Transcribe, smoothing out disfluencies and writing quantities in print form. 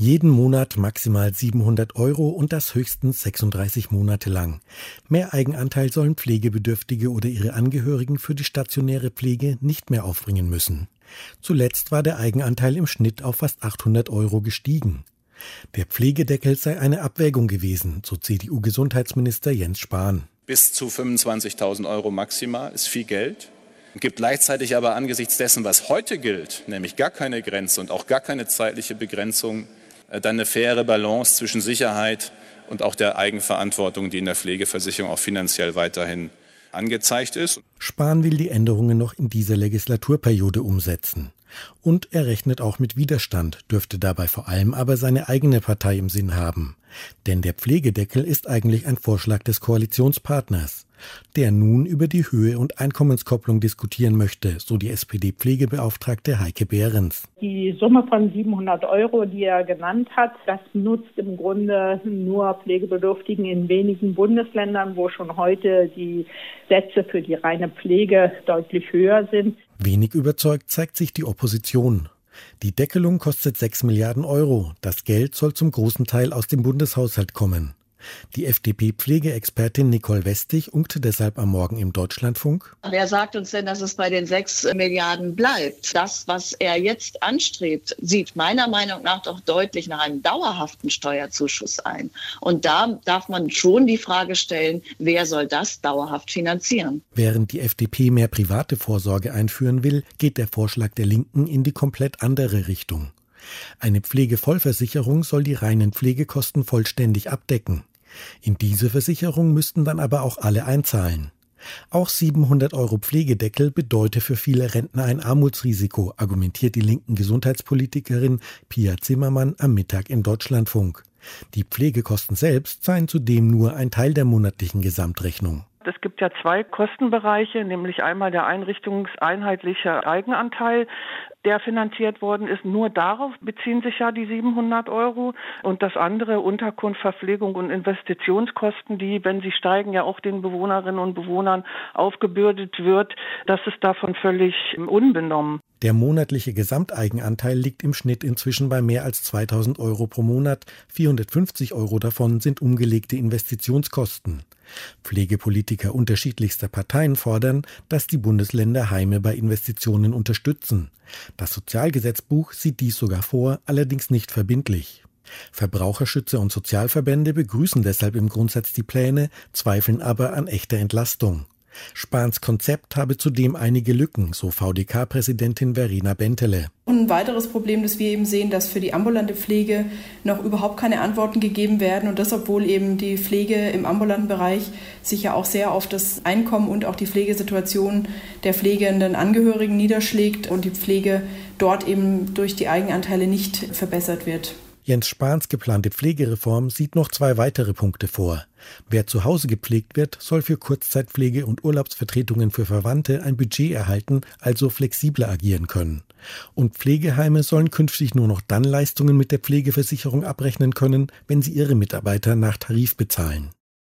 Jeden Monat maximal 700 € und das höchstens 36 Monate lang. Mehr Eigenanteil sollen Pflegebedürftige oder ihre Angehörigen für die stationäre Pflege nicht mehr aufbringen müssen. Zuletzt war der Eigenanteil im Schnitt auf fast 800 € gestiegen. Der Pflegedeckel sei eine Abwägung gewesen, so CDU-Gesundheitsminister Jens Spahn. Bis zu 25.000 € maximal ist viel Geld. Gibt gleichzeitig aber angesichts dessen, was heute gilt, nämlich gar keine Grenze und auch gar keine zeitliche Begrenzung, dann eine faire Balance zwischen Sicherheit und auch der Eigenverantwortung, die in der Pflegeversicherung auch finanziell weiterhin angezeigt ist. Spahn will die Änderungen noch in dieser Legislaturperiode umsetzen. Und er rechnet auch mit Widerstand, dürfte dabei vor allem aber seine eigene Partei im Sinn haben. Denn der Pflegedeckel ist eigentlich ein Vorschlag des Koalitionspartners, der nun über die Höhe und Einkommenskopplung diskutieren möchte, so die SPD-Pflegebeauftragte Heike Behrens. Die Summe von 700 €, die er genannt hat, das nutzt im Grunde nur Pflegebedürftigen in wenigen Bundesländern, wo schon heute die Sätze für die reine Pflege deutlich höher sind. Wenig überzeugt zeigt sich die Opposition. Die Deckelung kostet 6 Milliarden €. Das Geld soll zum großen Teil aus dem Bundeshaushalt kommen. Die FDP-Pflegeexpertin Nicole Westig unkte deshalb am Morgen im Deutschlandfunk: Wer sagt uns denn, dass es bei den 6 Milliarden bleibt? Das, was er jetzt anstrebt, sieht meiner Meinung nach doch deutlich nach einem dauerhaften Steuerzuschuss ein. Und da darf man schon die Frage stellen, wer soll das dauerhaft finanzieren? Während die FDP mehr private Vorsorge einführen will, geht der Vorschlag der Linken in die komplett andere Richtung. Eine Pflegevollversicherung soll die reinen Pflegekosten vollständig abdecken. In diese Versicherung müssten dann aber auch alle einzahlen. Auch 700 € Pflegedeckel bedeute für viele Rentner ein Armutsrisiko, argumentiert die linken Gesundheitspolitikerin Pia Zimmermann am Mittag im Deutschlandfunk. Die Pflegekosten selbst seien zudem nur ein Teil der monatlichen Gesamtrechnung. Es gibt ja 2 Kostenbereiche, nämlich einmal der einrichtungseinheitliche Eigenanteil, der finanziert worden ist. Nur darauf beziehen sich ja die 700 €. Und das andere, Unterkunft, Verpflegung und Investitionskosten, die, wenn sie steigen, ja auch den Bewohnerinnen und Bewohnern aufgebürdet wird. Das ist davon völlig unbenommen. Der monatliche Gesamteigenanteil liegt im Schnitt inzwischen bei mehr als 2.000 € pro Monat. 450 € davon sind umgelegte Investitionskosten. Pflegepolitiker unterschiedlichster Parteien fordern, dass die Bundesländer Heime bei Investitionen unterstützen. Das Sozialgesetzbuch sieht dies sogar vor, allerdings nicht verbindlich. Verbraucherschützer und Sozialverbände begrüßen deshalb im Grundsatz die Pläne, zweifeln aber an echter Entlastung. Spahns Konzept habe zudem einige Lücken, so VDK-Präsidentin Verena Bentele. Ein weiteres Problem, das wir eben sehen, dass für die ambulante Pflege noch überhaupt keine Antworten gegeben werden. Und das, obwohl eben die Pflege im ambulanten Bereich sich ja auch sehr auf das Einkommen und auch die Pflegesituation der pflegenden Angehörigen niederschlägt und die Pflege dort eben durch die Eigenanteile nicht verbessert wird. Jens Spahns geplante Pflegereform sieht noch 2 weitere Punkte vor. Wer zu Hause gepflegt wird, soll für Kurzzeitpflege und Urlaubsvertretungen für Verwandte ein Budget erhalten, also flexibler agieren können. Und Pflegeheime sollen künftig nur noch dann Leistungen mit der Pflegeversicherung abrechnen können, wenn sie ihre Mitarbeiter nach Tarif bezahlen.